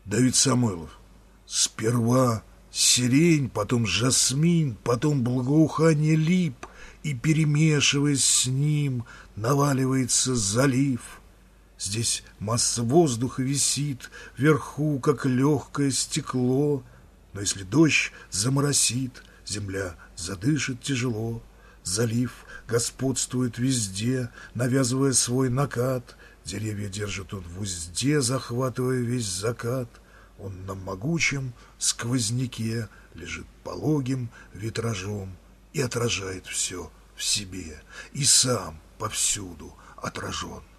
Давид Самойлов. Сперва сирень, потом жасмин, потом благоухание лип, и, перемешиваясь с ним, наваливается залив. Здесь масса воздуха висит вверху, как легкое стекло, но если дождь заморосит, земля задышит тяжело. Залив господствует везде, навязывая свой накат. Деревья держит он в узде, захватывая весь закат. Он на могучем сквозняке лежит пологим витражом и отражает все в себе, и сам повсюду отражен.